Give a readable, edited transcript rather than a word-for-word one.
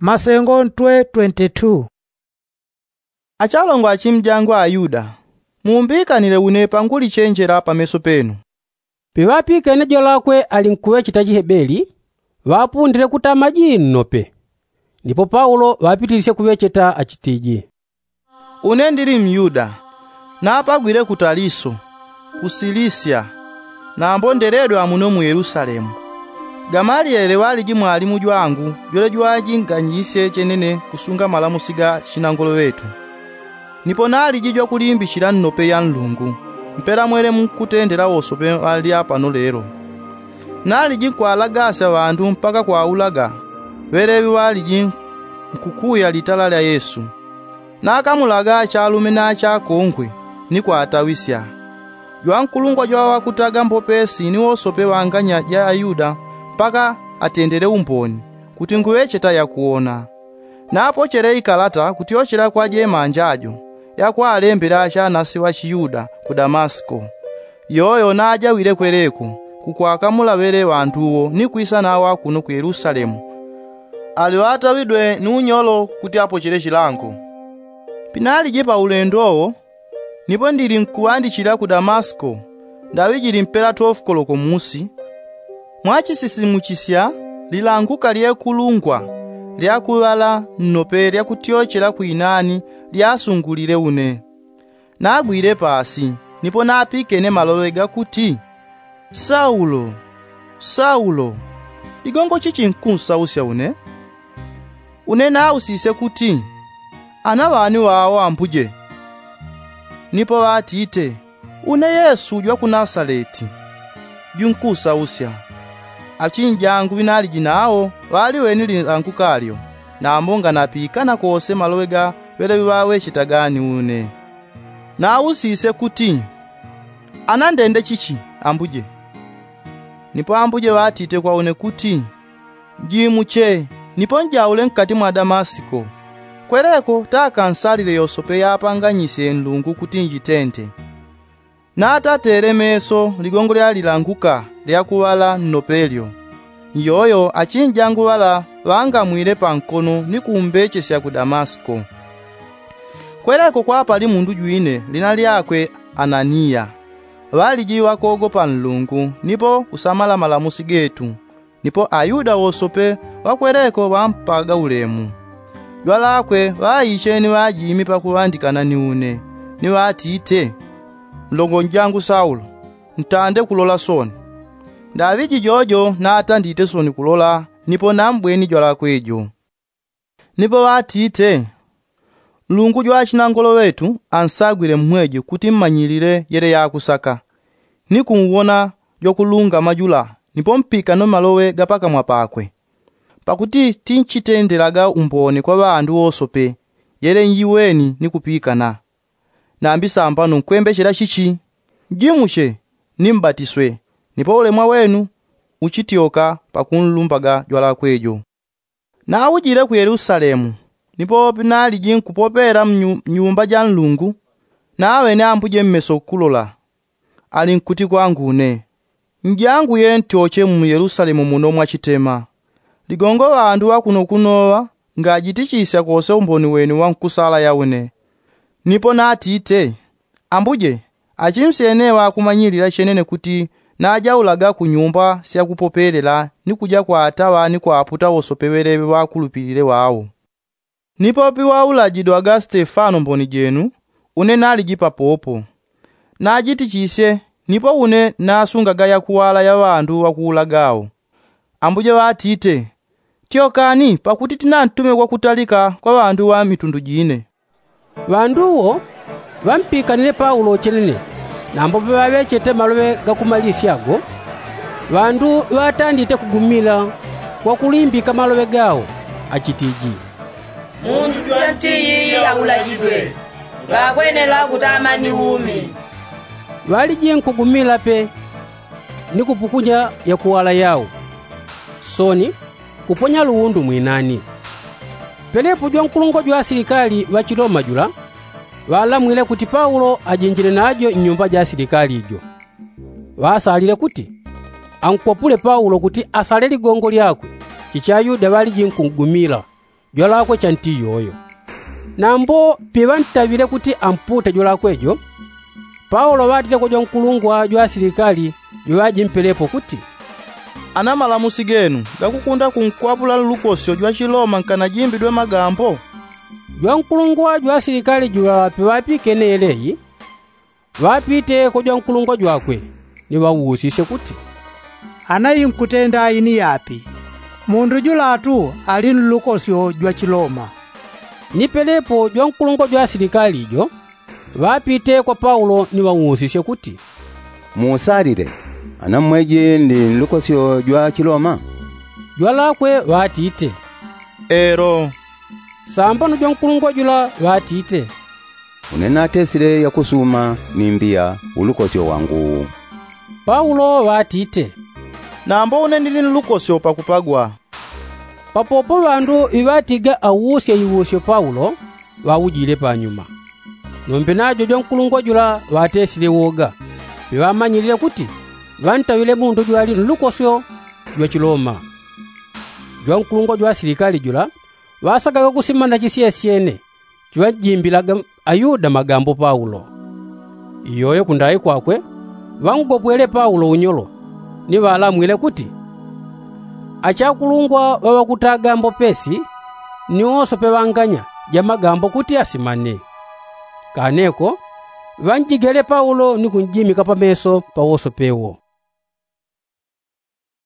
Masengo ntwe 22. Achalongo achimjangu Ayuda mumbikanile une panguli chenjera pameso penu. Piwapika enejo lakwe alinkuwe chitaji Hebeli wapundire kutama jinnope. Ndipo Paulo wapitilise kuwecheta achitiji. Une ndili Myuda napagwire ku Taliso ku Silisia na mbonderedwe amuno mu Yerusalemu. Gamalieli waliji mwalimu jwangu jole jwajinganyise chenene kusunga malamusiga chinangolo wetu. Nipo naliji jwa kulimbikira nnope ya Mulungu mpera mwere mukutendera wosope ali apano lero. Naliji kwalagasa bantu mpaka kwaulaga werewi waliji nkukuya litala lya Yesu. Nakamulaga chalume na chakongwe ni kwatawisya. Jwankulungwa jwa wakutaga mbopesi ni wosope wanganya ja Ayuda mpaka atendere umboni kuti nguwecheta ya kuona. Napo chere ikalata kuti ochera kwa jema anjajo ya kwa alembera achanasi wa Chiyuda ku Damasko. Yoyo naja wile kwereko kukwakamula wele wantuwo ni kuisa nawa kuno ku Yerusalemu. Aliwatawidwe ni unyolo kuti apo chere chilango. Pinali je pa ulendowo nipo ndili nkuandikira ku Damasko ndawijili mpera 12 koloko musi. Mwachisisimuchisya lilanguka lyekulungwa lyakulala nnope lyakutyochera kuinani lyasungulire une. Nagwire pasi nipo napikene malowega kuti Saulo, Saulo, ligongo chichi nkunsausya une? Une nausise kuti ana bani wawo ambuje. Nipo watite une Yesu jwa ku Nazareti junkusausya. Achinjangu vinali jinawo wali weni lilangukalyo na ambonga napikana kose malowega wele wawe chitagani une. Na usise kuti anandende chichi ambuje. Nipo ambuje watite kwa une kuti jimuche nipo njaule nkati mwa Damasiko. Kwereko takansalile yosope yapanganyise Mulungu kuti njitente. Na atatere meso ligongo lya lilanguka lyakuwala nnopelyo. Yoyo achinjangu wala wangamwile pankono ni kumbechesya ku Damasko. Kwereko kwa pali mundu jwine lina lyakwe Anania. Waliji wakogopa Mulungu nipo kusamala malamusi getu. Nipo Ayuda wosope wakwereko wampaga ulemu. Jwalakwe wayicheni wajimi pakuwandikana ni une. Ni watite mlongo njangu Saulo ntande kulola soni. Daviji jojo na atandite soni kulola nipo nambweni jwalakwejo. Nipo watite Mulungu jwa chinangolo wetu ansagwire mmweje kuti mmanyilire yere yakusaka. Ni kumuwona jokulunga majula nipo mpika no malowe gapaka mwapakwe. Pakuti tinchitenderaga umboni kwa bandu wosope yere nyiweni ni kupikana. Nambisa ampano nkwembechera chichi jimushe nimbatiswe nipo ulemwa wenu uchitioka pakunlumbaga jwalakwejo. Na ujire ku Yerusalemu nipo pinali jinkupopera mnyumba ja Mulungu nawe ne ambuje mmeso kulola ali nkuti kwangu une njangu yentyoche mu Yerusalemu muno mwachitema ligongo bandu wakuno kunowa ngajitichisya kose umboni wenu wankusala yaune. Nipo natite ambuje achimsenewa kumanyilira chenene kuti najaulaga ku nyumba sya kupopelela ni kuja kwa atawa ni kwa aputa wosopewelewe wakulupilire wawo. Nipo piwaulajidwaga Stefano mboni jenu une nalijipa popo. Najitichisye nipo une nasungaga ya kuwala ya wandu wakuulagawo. Ambuje watite tyokani pakuti tinantume kwa kutalika kwa wandu wa mitundu jine. Wanduwo wampikanile Paulo chenene nambo wawechete malowe gakumalisyago. Wandu watandite kugumila kwa kulimbika malowe gawo achitiji. Mundu jwantiyi aulajidwe ngabwenela kutamani umi. Waliji nkugumila pe ni kupukunya ya kuwala yawo. Soni kuponya luundu mwinani. Pelepo jwankulungo jwa serikali wa Chiloma jula walamwile kuti Paulo ajinjire najo nyumba ja serikali ijo. Wasalile kuti ankwapule Paulo kuti asale ligongo lyakwe chicha Ayuda waliji nkugumila jwalakwe chanti yoyo. Nambo pivantavile kuti ampute jwalakwejo, Paulo watile kwa nkulungwa jwa asilikali jwajimpelepo kuti ana malamusi genu gakukunda kunkwapula Lukosio jwa Chiloma nkana jimbidwe magambo. Jwa nkulungwa jwa asilikali jwa piwapike eleyi wapite kwa jwa nkulungwa jwakwe ni wawusise kuti anayi nkutenda ini yapi mundu julatu ali Lukosio jwa Chiloma. Nipelepo jwa nkulungwa jwa asilikali jo wapite kwa Paulo ni wawusise kuti musalire anamweje ndi Lukosio jwa Chiloma. Jwalakwe watite Ero sambano jwa nkulungwa jula watite unena tesire ya kusuma nimbia Lukosio wangu. Paulo watite nambo unendili Lukosio pakupagwa. Papopo bandu ibatiga awusya iwusyo Paulo wawujile panyuma. Nombe najo jwa nkulungwa jula watesile woga biwamanyilile kuti vantawile mundu jwali Lukosio jwa Chiloma. Jwa nkulungwa jwa asilikali jula wasagaga kusimana chisiyesiene jwajimbilaga Ayuda magambo Paulo. Iyoyo kundayi kwakwe vangopwele Paulo unyolo ni walamwile kuti achakulungwa wawakutagambo pesi ni oso pewanganya ja magambo kuti asimane. Kaneko vanjigele Paulo ni kunjimika pameso pa oso pewo.